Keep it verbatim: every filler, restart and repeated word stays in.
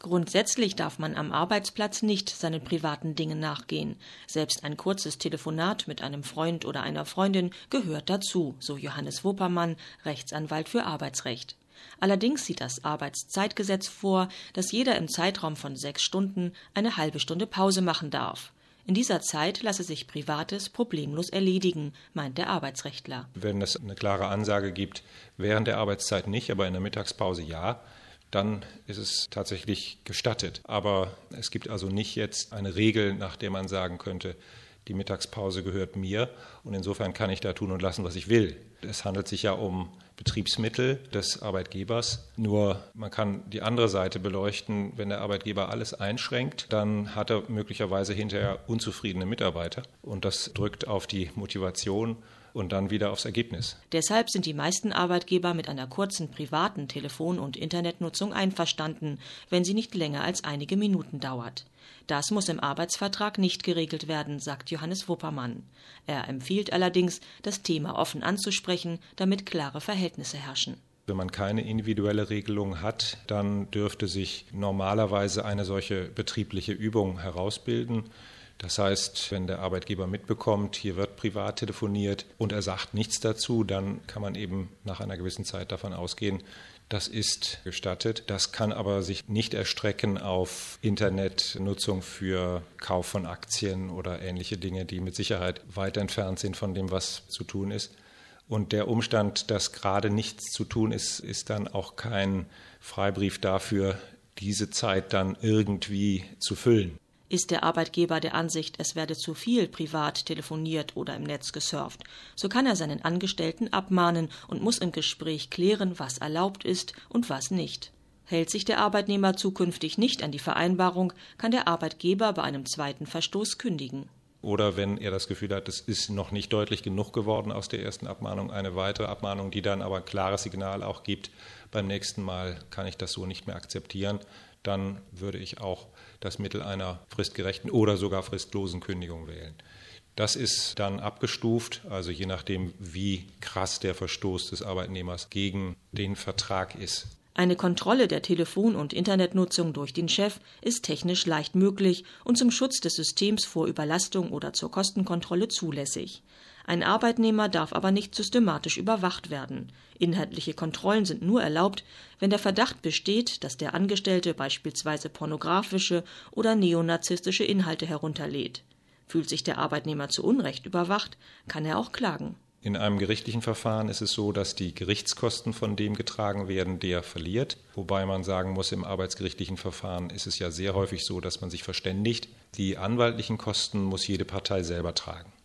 Grundsätzlich darf man am Arbeitsplatz nicht seinen privaten Dingen nachgehen. Selbst ein kurzes Telefonat mit einem Freund oder einer Freundin gehört dazu, so Johannes Wuppermann, Rechtsanwalt für Arbeitsrecht. Allerdings sieht das Arbeitszeitgesetz vor, dass jeder im Zeitraum von sechs Stunden eine halbe Stunde Pause machen darf. In dieser Zeit lasse sich Privates problemlos erledigen, meint der Arbeitsrechtler. Wenn es eine klare Ansage gibt, während der Arbeitszeit nicht, aber in der Mittagspause ja, dann ist es tatsächlich gestattet. Aber es gibt also nicht jetzt eine Regel, nach der man sagen könnte, die Mittagspause gehört mir und insofern kann ich da tun und lassen, was ich will. Es handelt sich ja um Betriebsmittel des Arbeitgebers. Nur man kann die andere Seite beleuchten. Wenn der Arbeitgeber alles einschränkt, dann hat er möglicherweise hinterher unzufriedene Mitarbeiter. Und das drückt auf die Motivation und dann wieder aufs Ergebnis. Deshalb sind die meisten Arbeitgeber mit einer kurzen privaten Telefon- und Internetnutzung einverstanden, wenn sie nicht länger als einige Minuten dauert. Das muss im Arbeitsvertrag nicht geregelt werden, sagt Johannes Wuppermann. Er empfiehlt allerdings, das Thema offen anzusprechen, damit klare Verhältnisse herrschen. Wenn man keine individuelle Regelung hat, dann dürfte sich normalerweise eine solche betriebliche Übung herausbilden. Das heißt, wenn der Arbeitgeber mitbekommt, hier wird privat telefoniert und er sagt nichts dazu, dann kann man eben nach einer gewissen Zeit davon ausgehen, das ist gestattet. Das kann aber sich nicht erstrecken auf Internetnutzung für Kauf von Aktien oder ähnliche Dinge, die mit Sicherheit weit entfernt sind von dem, was zu tun ist. Und der Umstand, dass gerade nichts zu tun ist, ist dann auch kein Freibrief dafür, diese Zeit dann irgendwie zu füllen. Ist der Arbeitgeber der Ansicht, es werde zu viel privat telefoniert oder im Netz gesurft, so kann er seinen Angestellten abmahnen und muss im Gespräch klären, was erlaubt ist und was nicht. Hält sich der Arbeitnehmer zukünftig nicht an die Vereinbarung, kann der Arbeitgeber bei einem zweiten Verstoß kündigen. Oder wenn er das Gefühl hat, es ist noch nicht deutlich genug geworden aus der ersten Abmahnung, eine weitere Abmahnung, die dann aber ein klares Signal auch gibt, beim nächsten Mal kann ich das so nicht mehr akzeptieren, dann würde ich auch das Mittel einer fristgerechten oder sogar fristlosen Kündigung wählen. Das ist dann abgestuft, also je nachdem, wie krass der Verstoß des Arbeitnehmers gegen den Vertrag ist. Eine Kontrolle der Telefon- und Internetnutzung durch den Chef ist technisch leicht möglich und zum Schutz des Systems vor Überlastung oder zur Kostenkontrolle zulässig. Ein Arbeitnehmer darf aber nicht systematisch überwacht werden. Inhaltliche Kontrollen sind nur erlaubt, wenn der Verdacht besteht, dass der Angestellte beispielsweise pornografische oder neonazistische Inhalte herunterlädt. Fühlt sich der Arbeitnehmer zu Unrecht überwacht, kann er auch klagen. In einem gerichtlichen Verfahren ist es so, dass die Gerichtskosten von dem getragen werden, der verliert. Wobei man sagen muss, im arbeitsgerichtlichen Verfahren ist es ja sehr häufig so, dass man sich verständigt. Die anwaltlichen Kosten muss jede Partei selber tragen.